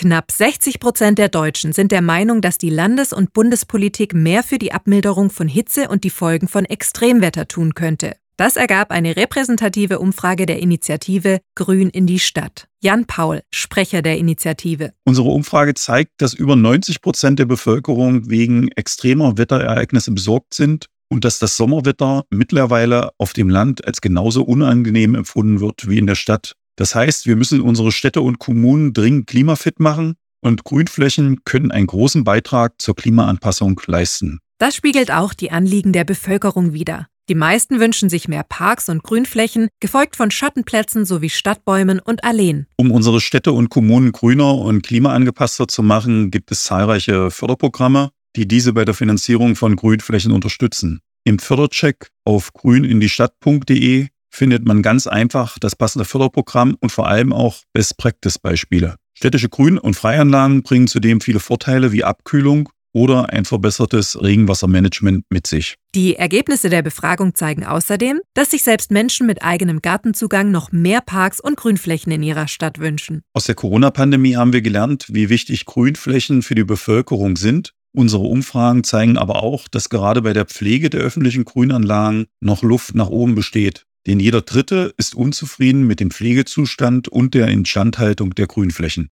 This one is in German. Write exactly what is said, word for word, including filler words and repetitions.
Knapp sechzig Prozent der Deutschen sind der Meinung, dass die Landes- und Bundespolitik mehr für die Abmilderung von Hitze und die Folgen von Extremwetter tun könnte. Das ergab eine repräsentative Umfrage der Initiative Grün in die Stadt. Jan Paul, Sprecher der Initiative. Unsere Umfrage zeigt, dass über neunzig Prozent der Bevölkerung wegen extremer Wetterereignisse besorgt sind und dass das Sommerwetter mittlerweile auf dem Land als genauso unangenehm empfunden wird wie in der Stadt. Das heißt, wir müssen unsere Städte und Kommunen dringend klimafit machen und Grünflächen können einen großen Beitrag zur Klimaanpassung leisten. Das spiegelt auch die Anliegen der Bevölkerung wider. Die meisten wünschen sich mehr Parks und Grünflächen, gefolgt von Schattenplätzen sowie Stadtbäumen und Alleen. Um unsere Städte und Kommunen grüner und klimaangepasster zu machen, gibt es zahlreiche Förderprogramme, die diese bei der Finanzierung von Grünflächen unterstützen. Im Fördercheck auf grünindiestadt punkt de findet man ganz einfach das passende Förderprogramm und vor allem auch Best-Practice-Beispiele. Städtische Grün- und Freianlagen bringen zudem viele Vorteile wie Abkühlung oder ein verbessertes Regenwassermanagement mit sich. Die Ergebnisse der Befragung zeigen außerdem, dass sich selbst Menschen mit eigenem Gartenzugang noch mehr Parks und Grünflächen in ihrer Stadt wünschen. Aus der Corona-Pandemie haben wir gelernt, wie wichtig Grünflächen für die Bevölkerung sind. Unsere Umfragen zeigen aber auch, dass gerade bei der Pflege der öffentlichen Grünanlagen noch Luft nach oben besteht. Denn jeder Dritte ist unzufrieden mit dem Pflegezustand und der Instandhaltung der Grünflächen.